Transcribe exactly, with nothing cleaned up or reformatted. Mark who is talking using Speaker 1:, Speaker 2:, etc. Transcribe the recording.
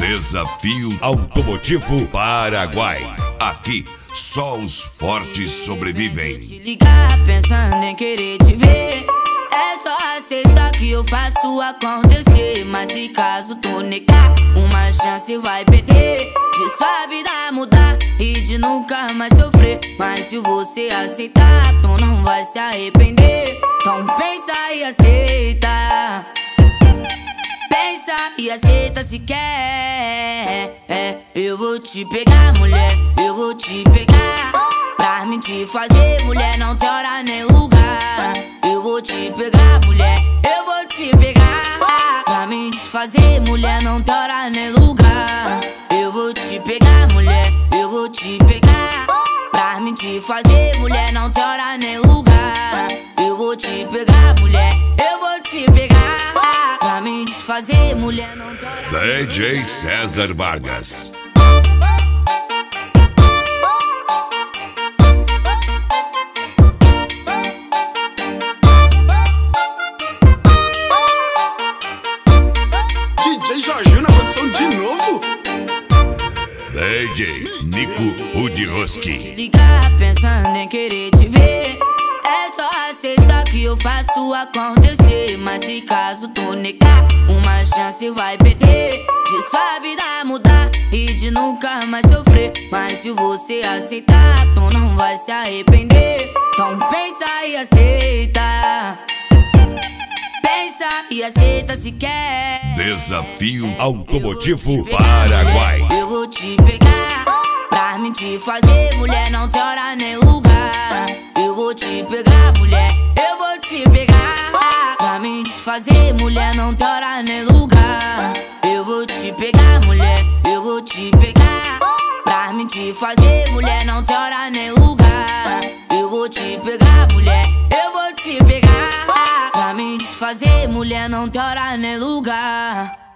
Speaker 1: Desafio Automotivo Paraguai. Aqui só os fortes sobrevivem.
Speaker 2: Te ligar pensando em querer te ver. É só aceitar que eu faço acontecer. Mas se caso tu negar, uma chance vai perder de sua vida mudar e de nunca mais sofrer. Mas se você aceitar, tu não vai se arrepender. Então pensa e aceita. Pensa e aceita se quer. É, eu vou te pegar, mulher, eu vou te pegar. Pra mim te fazer, mulher, não tem hora nem lugar. Eu vou te pegar, mulher, eu vou te pegar. Pra mim te fazer, mulher, não tem hora nem lugar. Eu vou te pegar, mulher, eu vou te pegar. Pra mim te fazer, mulher, não tem hora nem lugar. Eu vou te pegar, mulher, eu vou te pegar. Pra mim te fazer, mulher, não tem hora.
Speaker 1: D J César Vargas.
Speaker 3: D J Jorginho na produção de novo.
Speaker 1: D J Nico Udroski.
Speaker 2: Te ligar pensando em querer te ver. É só aceitar que eu faço acontecer. Mas se caso tu negar, uma chance vai perder de sua vida mudar e de nunca mais sofrer. Mas se você aceitar, tu não vai se arrepender. Então pensa e aceita. Pensa e aceita se quer.
Speaker 1: Desafio Automotivo Paraguai.
Speaker 2: Eu vou te pegar. Pra mim te fazer, mulher, não tem hora nem lugar. Eu vou te pegar, mulher, eu vou te pegar. Pra mim te fazer, mulher, não tem hora nem lugar. Eu vou te pegar, mulher, eu vou te pegar. Pra mim te fazer, mulher, não tem hora nem lugar. Eu vou te pegar, mulher, eu vou te pegar. Pra mim te fazer, mulher, não tem hora nem lugar.